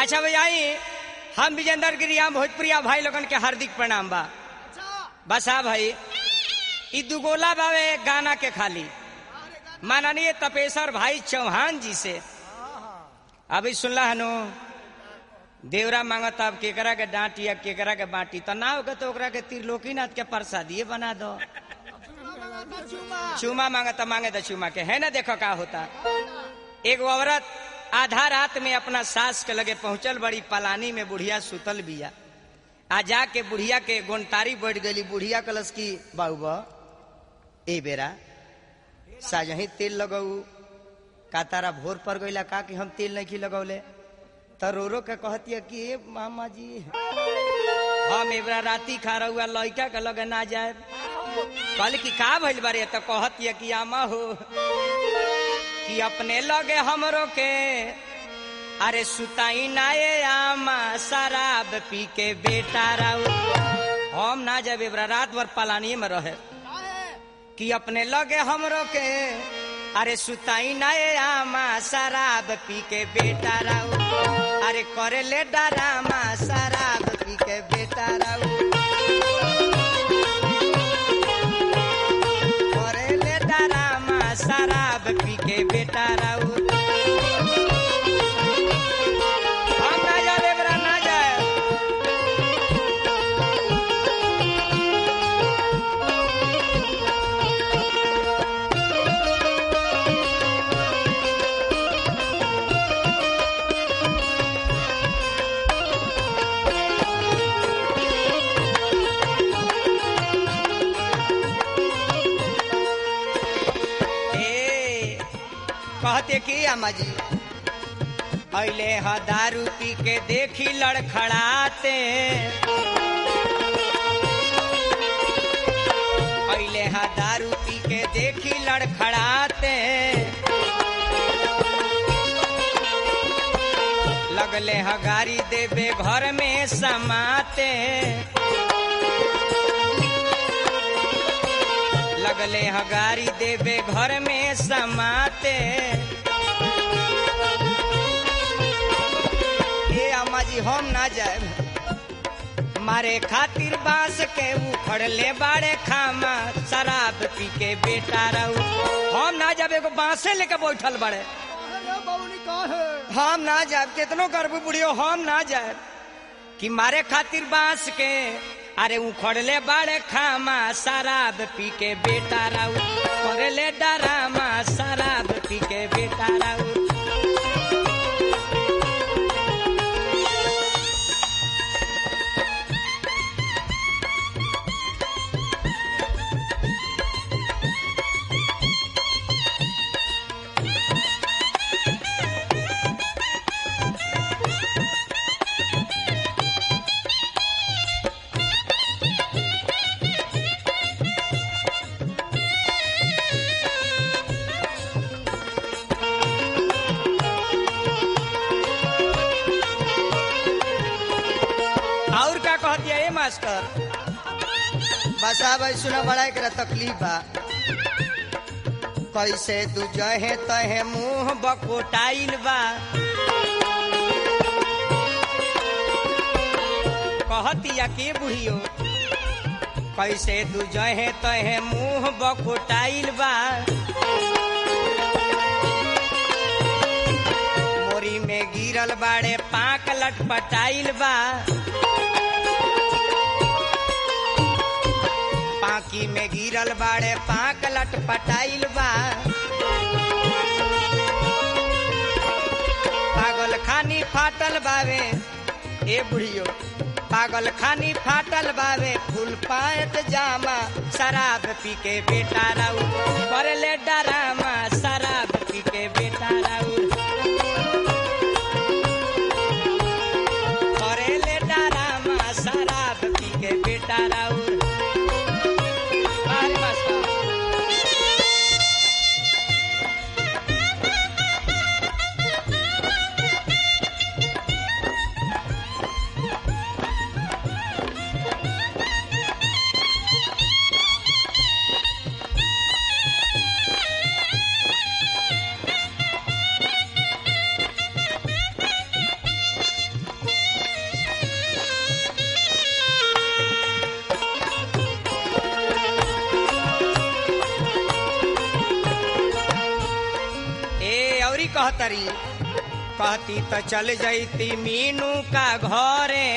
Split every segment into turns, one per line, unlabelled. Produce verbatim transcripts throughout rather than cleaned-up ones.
अच्छा भैया हम विजेंद्र गिरिया भोजपुरिया भाई लोगन के हार्दिक प्रणाम बा। बस हाँ भाई ई दुगोला बावे गाना के खाली माननीय तपेश्वर भाई चौहान जी से अभी सुनला हनो देवरा मांगत अब केकरा के डांटी अब केकरा के बाटी तो ना होगा तो ओकरा के त्रिलोकीनाथ के प्रसादिये बना दो। चूमा मांगता मांगे तो चूमा के है ना। देखो का होता एक औरत आधा रात में अपना सास के लगे पहुंचल बड़ी पलानी में बुढ़िया सुतल बिया आ जाके बुढ़िया के गोनतारी बैठ गई। बुढ़िया कलश की बाबा ए बेरा साजही तेल लगाऊ का तारा भोर पर गईला का कि हम तेल नहीं लगौले तो रो रो के कहती है कि ए मामा जी हम एबरा राती खा रहा लड़का के लगे ना जाए। कल की का भइल बारे तो कहती है कि आमा हो कि अपने लगे हमरो के अरे सुताई नाये आमा शराब पी के बेटा राउ हम ना जब एबरा रात भर पलानी में रहे कि अपने लगे हमरो के अरे सुताई नाये आमा शराब पी के बेटा राउ अरे करे ले डरामा शराब पी के बेटा राउ करे ले डरामा शराब पी के बेटा राउ हम ना जाए बरा ना जाए। कहते कि अम्मा जी अले ह दारू पी के देखी लड़खड़ाते अले ह दारू पी के देखी लड़खड़ाते लगले ह गाड़ी देवे घर में समाते लगले ह गाड़ी देवे घर में समाते। ए अम्मा जी हम ना जाए मारे खातिर बांस के उखड़ले बाड़े खामा शराब पी के बेटा रहू हम ना जाब एगो बांसे लेके बैठल बड़े हम ना जाब कितनो करबू बुढ़ियो हम ना जाए कि मारे खातिर बांस के अरे उखड़ले बाड़े खामा शराब पी के बेटा राउ करले डरामा शराब पी के बेटा राउ। मास्टर बस अब सुना बड़ा एक तकलीफ बा कैसे तू जहे तहे मुंह बकोटाइल बा कहतिया के बुढ़ियो कैसे तू जहे तहे मुंह बकोटाइल बा मोरी में गिरल बाड़े पाक लटपटाइल बा पाकी में गिरल बाड़े पाक लटपटाइल बा पागल खानी फाटल बावे ए बुढ़ियो पागल खानी फाटल बावे फूल पायत जामा शराब पी के बेटा राउ करले डरामा शराब पी के बेटा राउ करले डरामा शराब पी के बेटा राउ। कहतरी कहती तो चल जैती मीनू का घरे।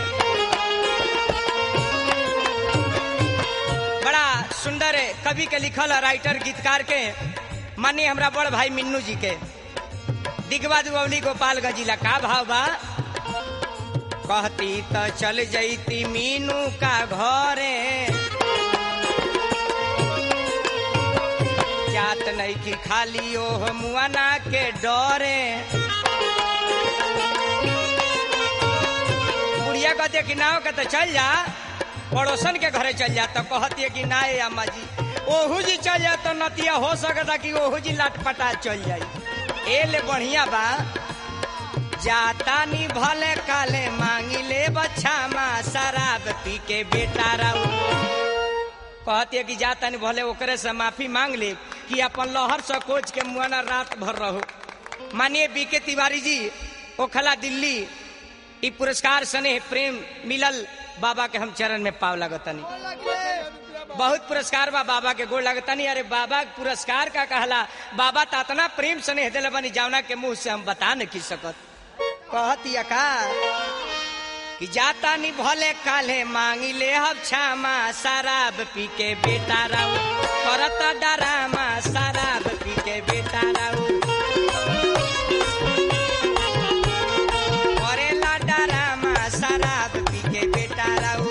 बड़ा सुंदर कवि के लिखल राइटर गीतकार के मानिए हमरा बड़ भाई मिन्नू जी के दिगवा दुवली गोपालगंज जिला का भाव बा। कहती तो चल जैती मीनू का घरे जात नहीं की खाली ओह मुआना के डरे। बुढ़िया कहते कि नाव के तो चल जा पड़ोसन के घरे चल जा तो कहती है कि ना अम्मा जी ओहू जी चल जा तो नतिया हो सकता कि ओहू जी लटपटा चल जाई। ए ले बढ़िया बा जाता नी भले काले मांगी ले बच्चा माँ शराब पी के बेटा राउ। कहती है कि जाता नी भले ओकरे से माफी मांग ले कि अपन लहर से कोच के मुआना रात भर रहो। मानिए बीके तिवारी जी ओखला दिल्ली ई पुरस्कार स्नेह प्रेम मिलल बाबा के हम चरण में पाव लगतनी। बहुत पुरस्कार बा बाबा के गोड़ लगतनी। अरे बाबा पुरस्कार का कहला बाबा तो इतना प्रेम स्नेह दिल बनी जावना के मुंह से हम बता न की सकत। कहती का कि जाता नी भले काले मांगी ले हम क्षमा शराब पी के बेटा राउ करता डरामा शराब पी के बेटा राउ करेला डरामा शराब पी के बेटा राउ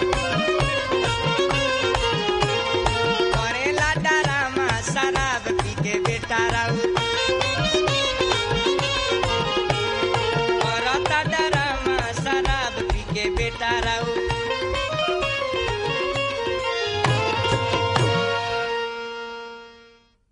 करेला डरामा शराब पी के बेटा राउ करता डरामा शराब पी के बेटा राउ